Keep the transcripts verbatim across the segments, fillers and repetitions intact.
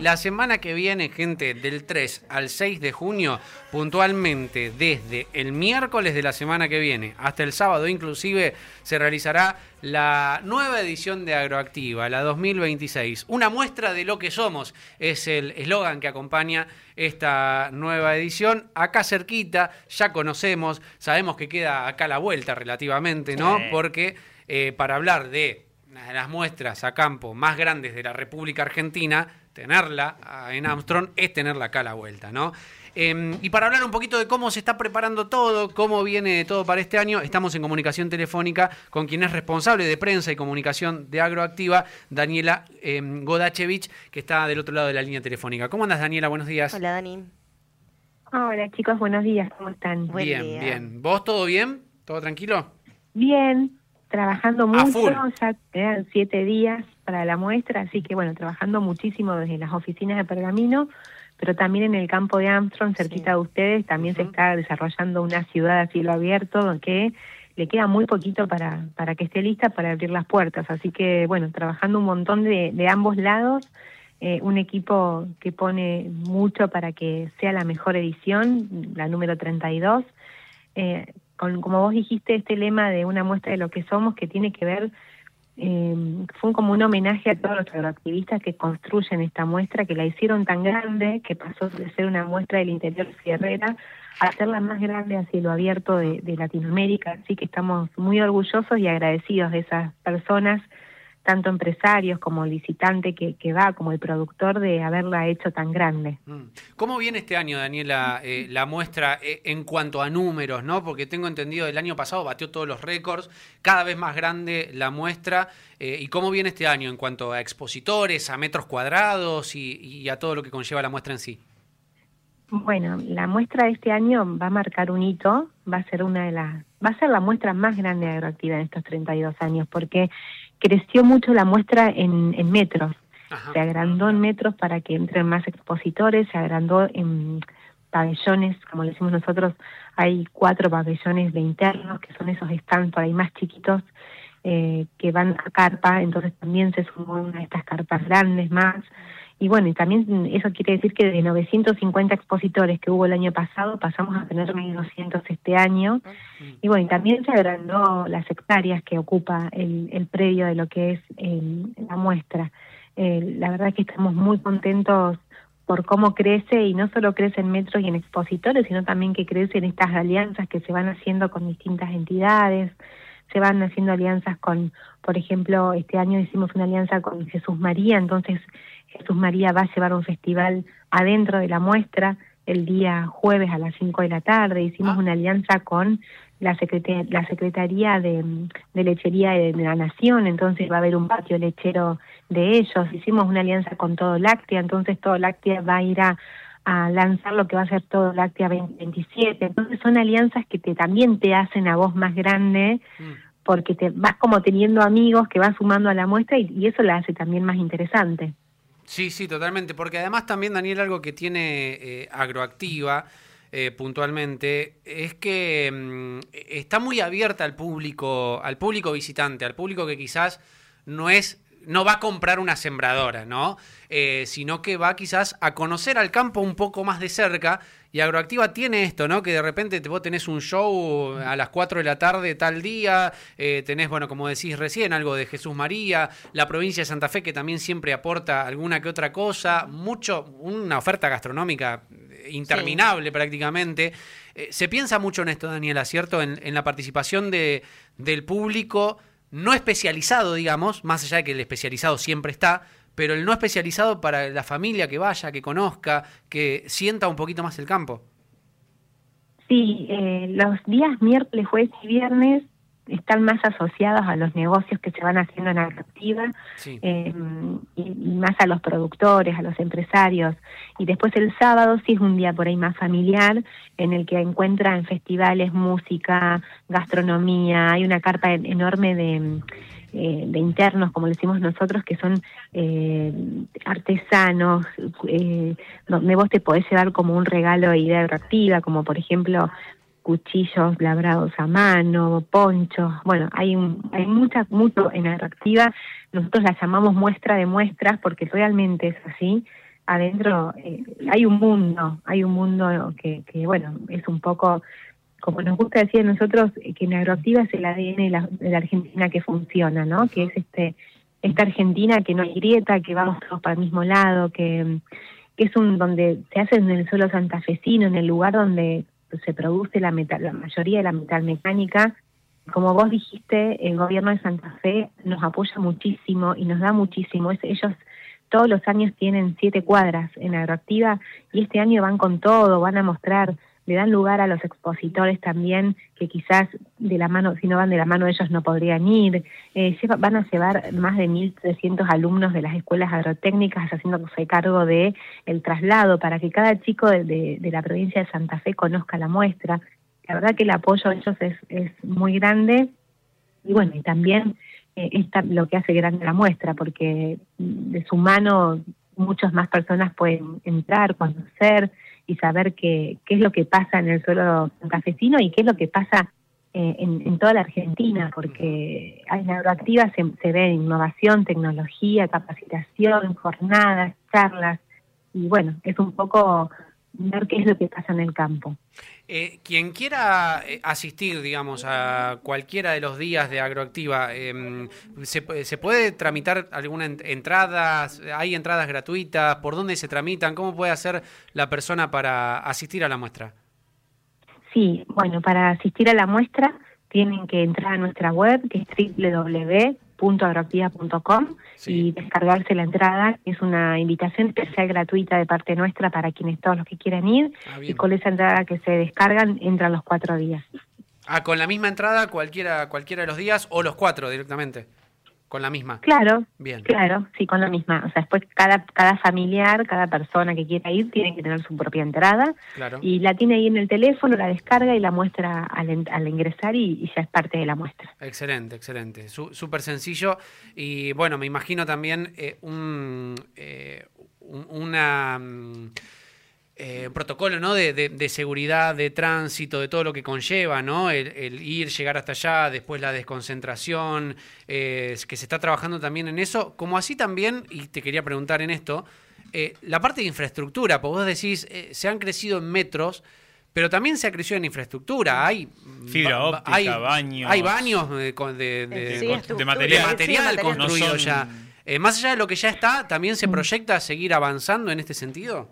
La semana que viene, gente, del tres al seis de junio, puntualmente desde el miércoles de la semana que viene hasta el sábado inclusive, se realizará la nueva edición de Agroactiva, la dos mil veintiséis. Una muestra de lo que somos es el eslogan que acompaña esta nueva edición. Acá cerquita, ya conocemos, sabemos que queda acá a la vuelta relativamente, ¿no? Sí. Porque eh, para hablar de una de las muestras a campo más grandes de la República Argentina, tenerla en Armstrong es tenerla acá a la vuelta, ¿no? Eh, y para hablar un poquito de cómo se está preparando todo, cómo viene todo para este año, estamos en comunicación telefónica con quien es responsable de prensa y comunicación de Agroactiva, Daniela eh, Godachevich, que está del otro lado de la línea telefónica. ¿Cómo andas, Daniela? Buenos días. Hola, Dani. Hola, chicos, buenos días, ¿cómo están? Buen bien, día. bien. ¿Vos todo bien? ¿Todo tranquilo? Bien, trabajando A mucho, full. ya quedan siete días para la muestra, así que bueno, trabajando muchísimo desde las oficinas de Pergamino, pero también en el campo de Armstrong, cerquita Sí. de ustedes, también Ujú. se está desarrollando una ciudad a cielo abierto que le queda muy poquito para, para que esté lista para abrir las puertas, así que bueno, trabajando un montón de, de ambos lados, eh, un equipo que pone mucho para que sea la mejor edición, la número treinta y dos, eh, con, como vos dijiste, este lema de una muestra de lo que somos, que tiene que ver, eh, fue como un homenaje a todos los agroactivistas que construyen esta muestra, que la hicieron tan grande, que pasó de ser una muestra del interior sierrera a ser la más grande a cielo abierto de, de Latinoamérica, así que estamos muy orgullosos y agradecidos de esas personas, tanto empresarios como el visitante que, que va, como el productor, de haberla hecho tan grande. ¿Cómo viene este año, Daniela, eh, la muestra eh, en cuanto a números, ¿no? Porque tengo entendido el año pasado batió todos los récords, cada vez más grande la muestra. Eh, ¿Y cómo viene este año en cuanto a expositores, a metros cuadrados y, y a todo lo que conlleva la muestra en sí? Bueno, la muestra de este año va a marcar un hito, va a ser una de las, va a ser la muestra más grande de Agroactiva en estos treinta y dos años, porque creció mucho la muestra en, en metros. Ajá. Se agrandó en metros para que entren más expositores, se agrandó en pabellones, como le decimos nosotros, hay cuatro pabellones de internos, que son esos stands por ahí más chiquitos, eh, que van a carpa, entonces también se sumó una de estas carpas grandes más. Y bueno, y también eso quiere decir que de novecientos cincuenta expositores que hubo el año pasado, pasamos a tener mil doscientos este año. Y bueno, y también se agrandó las hectáreas que ocupa el, el predio de lo que es el, la muestra. Eh, la verdad es que estamos muy contentos por cómo crece, y no solo crece en metros y en expositores, sino también que crece en estas alianzas que se van haciendo con distintas entidades. Se van haciendo alianzas con, por ejemplo, este año hicimos una alianza con Jesús María, entonces Jesús María va a llevar un festival adentro de la muestra el día jueves a las cinco de la tarde. Hicimos Ah. una alianza con la, secreta- la Secretaría de, de Lechería de la Nación, entonces va a haber un patio lechero de ellos. Hicimos una alianza con Todo Láctea, entonces Todo Láctea va a ir a, a lanzar lo que va a ser Todo Láctea veinte veintisiete. Entonces son alianzas que te, también te hacen a vos más grande, Mm. porque te vas como teniendo amigos que vas sumando a la muestra, y, y eso la hace también más interesante. Sí, sí, totalmente, porque además también, Daniel, algo que tiene eh, Agroactiva eh, puntualmente es que mm, está muy abierta al público, al público visitante, al público que quizás no es, no va a comprar una sembradora, ¿no? Eh, sino que va quizás a conocer al campo un poco más de cerca. Y Agroactiva tiene esto, ¿no? Que de repente vos tenés un show a las cuatro de la tarde tal día, eh, tenés, bueno, como decís recién, algo de Jesús María, la provincia de Santa Fe que también siempre aporta alguna que otra cosa, mucho, una oferta gastronómica interminable sí. prácticamente. Eh, se piensa mucho en esto, Daniela, ¿cierto? En, en la participación de, del público no especializado, digamos, más allá de que el especializado siempre está, pero el no especializado para la familia que vaya, que conozca, que sienta un poquito más el campo. Sí, eh, los días miércoles, jueves y viernes están más asociados a los negocios que se van haciendo en Agroactiva, sí. eh, y, y más a los productores, a los empresarios. Y después el sábado sí es un día por ahí más familiar, en el que encuentra en festivales música, gastronomía, hay una carpa enorme de... Eh, de internos, como le decimos nosotros, que son eh, artesanos, eh, donde vos te podés llevar como un regalo de idea Agroactiva, como por ejemplo cuchillos labrados a mano, ponchos. Bueno, hay un, hay mucha, mucho en Agroactiva. Nosotros la llamamos muestra de muestras porque realmente es así. adentro eh, hay un mundo, hay un mundo que, que, bueno, es un poco, como nos gusta decir a nosotros, que en Agroactiva es el A D N de la, de la Argentina que funciona, ¿no? Que es este esta Argentina que no hay grieta, que vamos todos para el mismo lado, que, que es un donde se hace en el suelo santafesino, en el lugar donde se produce la, metal, la mayoría de la metalmecánica. Como vos dijiste, el gobierno de Santa Fe nos apoya muchísimo y nos da muchísimo. Es, ellos todos los años tienen siete cuadras en Agroactiva y este año van con todo, van a mostrar, le dan lugar a los expositores también, que quizás de la mano, si no van de la mano ellos no podrían ir. Eh, lleva, van a llevar más de mil trescientos alumnos de las escuelas agrotécnicas haciéndose cargo de el traslado para que cada chico de, de, de la provincia de Santa Fe conozca la muestra. La verdad que el apoyo de ellos es, es muy grande y bueno, y también eh, está lo que hace grande la muestra, porque de su mano muchas más personas pueden entrar, conocer y saber qué, qué es lo que pasa en el suelo santafesino y qué es lo que pasa eh, en, en toda la Argentina, porque en Agroactiva se, se ve innovación, tecnología, capacitación, jornadas, charlas, y bueno, es un poco ver qué es lo que pasa en el campo. Eh, quien quiera asistir, digamos, a cualquiera de los días de Agroactiva, eh, ¿se, ¿se puede tramitar alguna entrada? ¿Hay entradas gratuitas? ¿Por dónde se tramitan? ¿Cómo puede hacer la persona para asistir a la muestra? Sí, bueno, para asistir a la muestra tienen que entrar a nuestra web, que es doble u doble u doble u punto agroactiva punto com, sí, y descargarse la entrada. Es una invitación especial gratuita de parte nuestra para quienes todos los que quieran ir, ah, y con esa entrada que se descargan entran los cuatro días. Ah, con la misma entrada cualquiera cualquiera de los días o los cuatro directamente. Con la misma. Claro, bien. Claro, sí, con la misma. O sea, después cada cada familiar, cada persona que quiera ir tiene que tener su propia entrada. Claro. Y la tiene ahí en el teléfono, la descarga y la muestra al, al ingresar y, y ya es parte de la muestra. Excelente, excelente. Súper sencillo. Y bueno, me imagino también eh, un, eh, un una... Eh, protocolo, ¿no? De, de, de seguridad, de tránsito, de todo lo que conlleva, ¿no? El, el ir, llegar hasta allá, después la desconcentración, eh, que se está trabajando también en eso, como así también, y te quería preguntar en esto, eh, la parte de infraestructura, porque vos decís, eh, se han crecido en metros, pero también se ha crecido en infraestructura, hay fibra óptica, hay, baños, hay baños de, de, de, sí, de, de material, de material sí, construido no son... ya. Eh, más allá de lo que ya está, ¿también se proyecta seguir avanzando en este sentido?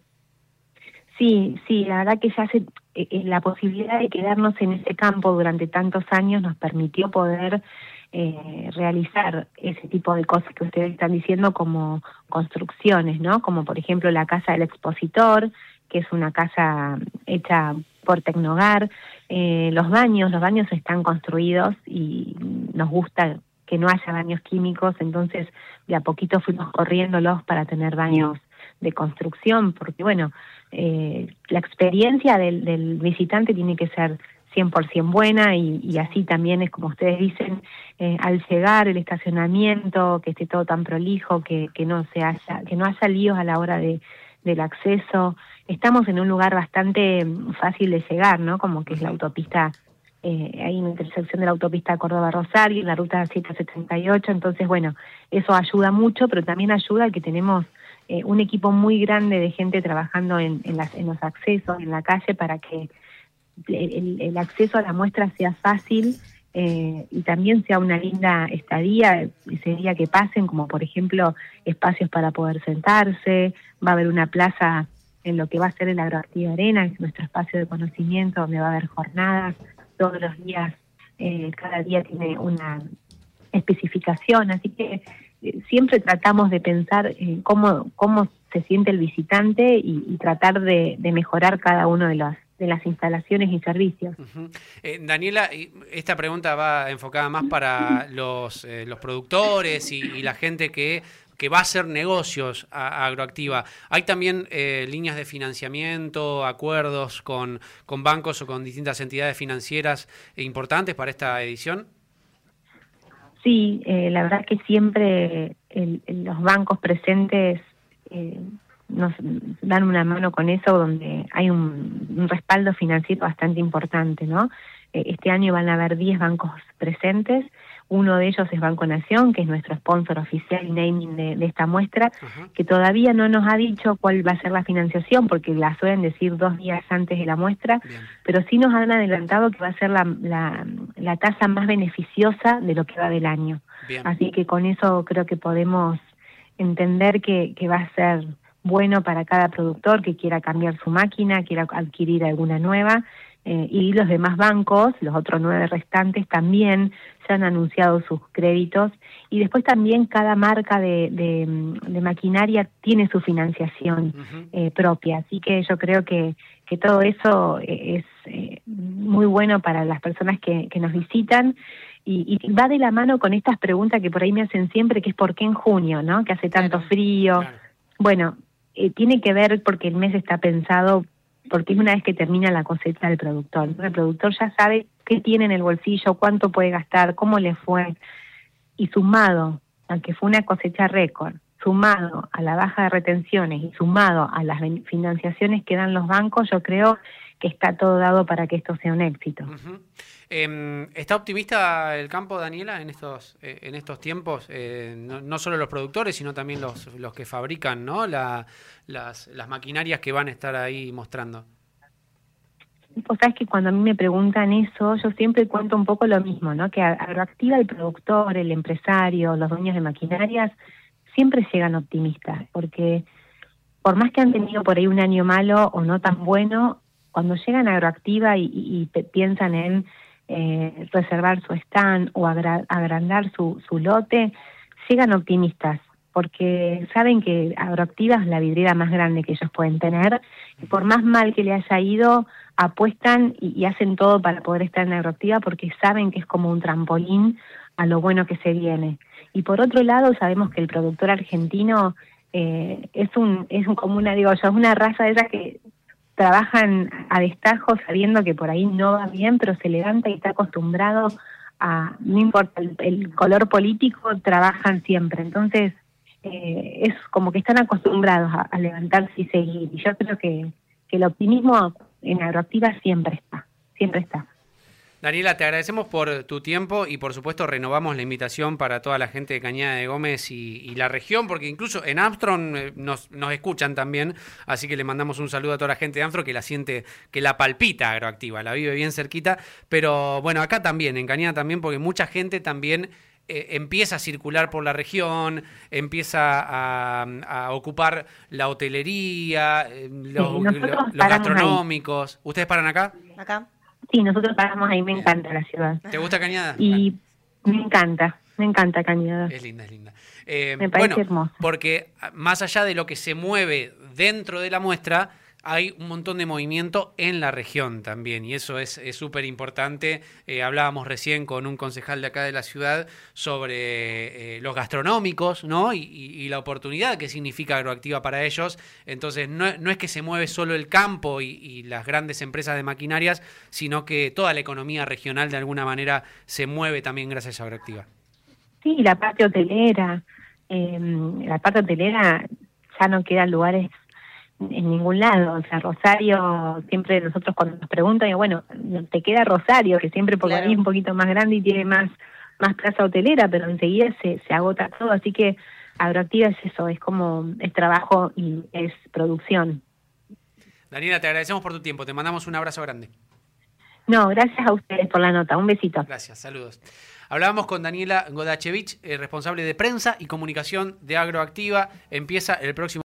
Sí, sí, la verdad que ya hace, eh, la posibilidad de quedarnos en ese campo durante tantos años nos permitió poder eh, realizar ese tipo de cosas que ustedes están diciendo como construcciones, ¿no? Como por ejemplo la Casa del Expositor, que es una casa hecha por Tecnogar. Eh, los baños, los baños están construidos y nos gusta que no haya baños químicos, entonces de a poquito fuimos corriéndolos para tener baños de construcción, porque bueno, eh, la experiencia del, del visitante tiene que ser cien por ciento buena y, y así también es como ustedes dicen, eh, al llegar el estacionamiento, que esté todo tan prolijo, que, que no se haya, que no haya líos a la hora de, del acceso. Estamos en un lugar bastante fácil de llegar, ¿no? Como que es la autopista, eh, hay una intersección de la autopista Córdoba-Rosario, la ruta setecientos setenta y ocho, entonces bueno, eso ayuda mucho, pero también ayuda a que tenemos Eh, un equipo muy grande de gente trabajando en, en, las, en los accesos, en la calle, para que el, el acceso a la muestra sea fácil eh, y también sea una linda estadía, ese día que pasen, como por ejemplo espacios para poder sentarse, va a haber una plaza en lo que va a ser el Agroactiva Arena, que es nuestro espacio de conocimiento, donde va a haber jornadas todos los días, eh, cada día tiene una especificación, así que siempre tratamos de pensar en cómo cómo se siente el visitante y, y tratar de, de mejorar cada uno de los de las instalaciones y servicios. Uh-huh. eh, Daniela, esta pregunta va enfocada más para los eh, los productores y, y la gente que que va a hacer negocios a, a Agroactiva. ¿Hay también eh, líneas de financiamiento, acuerdos con, con bancos o con distintas entidades financieras importantes para esta edición? Sí, eh, la verdad que siempre el, el, los bancos presentes eh, nos dan una mano con eso, donde hay un, un respaldo financiero bastante importante, ¿no? Eh, este año van a haber diez bancos presentes, Uno de ellos es Banco Nación, que es nuestro sponsor oficial y naming de, de esta muestra, uh-huh. que todavía no nos ha dicho cuál va a ser la financiación, porque la suelen decir dos días antes de la muestra, Bien. pero sí nos han adelantado que va a ser la, la, la tasa más beneficiosa de lo que va del año. Bien. Así que con eso creo que podemos entender que, que va a ser bueno para cada productor que quiera cambiar su máquina, quiera adquirir alguna nueva. Eh, y los demás bancos, los otros nueve restantes, también se han anunciado sus créditos, y después también cada marca de, de, de maquinaria tiene su financiación uh-huh. eh, propia, así que yo creo que, que todo eso es eh, muy bueno para las personas que, que nos visitan, y, y va de la mano con estas preguntas que por ahí me hacen siempre, que es ¿por qué en junio, no? Que hace tanto claro, frío. Claro. Bueno, eh, tiene que ver porque el mes está pensado porque es una vez que termina la cosecha del productor. El productor ya sabe qué tiene en el bolsillo, cuánto puede gastar, cómo le fue, y sumado a que fue una cosecha récord, sumado a la baja de retenciones y sumado a las financiaciones que dan los bancos, yo creo que está todo dado para que esto sea un éxito. Uh-huh. Eh, ¿Está optimista el campo, Daniela, en estos eh, en estos tiempos? Eh, no, no solo los productores, sino también los, los que fabrican, ¿no? La, las, las maquinarias que van a estar ahí mostrando. Pues sabes que cuando a mí me preguntan eso, yo siempre cuento un poco lo mismo, ¿no? Que Agroactiva, el productor, el empresario, los dueños de maquinarias, siempre llegan optimistas, porque por más que han tenido por ahí un año malo o no tan bueno, cuando llegan a Agroactiva y, y, y piensan en eh, reservar su stand o agra- agrandar su, su lote, llegan optimistas, porque saben que Agroactiva es la vidriera más grande que ellos pueden tener, y por más mal que le haya ido, apuestan y, y hacen todo para poder estar en Agroactiva, porque saben que es como un trampolín a lo bueno que se viene. Y por otro lado, sabemos que el productor argentino eh, es un es un, como una, digo yo, es una raza de esas que trabajan a destajo sabiendo que por ahí no va bien, pero se levanta y está acostumbrado a, no importa el, el color político, trabajan siempre. Entonces, eh, es como que están acostumbrados a, a levantarse y seguir. Y yo creo que, que el optimismo en Agroactiva siempre está, siempre está. Daniela, te agradecemos por tu tiempo y por supuesto renovamos la invitación para toda la gente de Cañada de Gómez y, y la región, porque incluso en Armstrong eh, nos, nos escuchan también, así que le mandamos un saludo a toda la gente de Armstrong que la siente, que la palpita Agroactiva, la vive bien cerquita, pero bueno, acá también, en Cañada también, porque mucha gente también eh, empieza a circular por la región, empieza a, a ocupar la hotelería, eh, los, sí, lo, los gastronómicos. Ahí. ¿Ustedes paran acá? Acá. Sí, nosotros paramos ahí, me Bien. encanta la ciudad. ¿Te gusta Cañada? Y bueno. me encanta, me encanta Cañada. Es linda, es linda. Eh, me parece bueno, hermoso. Porque más allá de lo que se mueve dentro de la muestra, hay un montón de movimiento en la región también, y eso es súper importante. Eh, hablábamos recién con un concejal de acá de la ciudad sobre eh, los gastronómicos, ¿no? Y, y, y la oportunidad que significa Agroactiva para ellos. Entonces, no, no es que se mueve solo el campo y, y las grandes empresas de maquinarias, sino que toda la economía regional de alguna manera se mueve también gracias a Agroactiva. Sí, la parte hotelera, eh, la parte hotelera ya no quedan lugares en ningún lado. O sea, Rosario, siempre nosotros cuando nos preguntan, digo, bueno, te queda Rosario, que siempre por claro. ahí es un poquito más grande y tiene más más plaza hotelera, pero enseguida se, se agota todo, así que Agroactiva es eso, es como, es trabajo y es producción. Daniela, te agradecemos por tu tiempo, te mandamos un abrazo grande. No, gracias a ustedes por la nota, un besito. Gracias, saludos. Hablábamos con Daniela Godachevich, eh, responsable de prensa y comunicación de Agroactiva. Empieza el próximo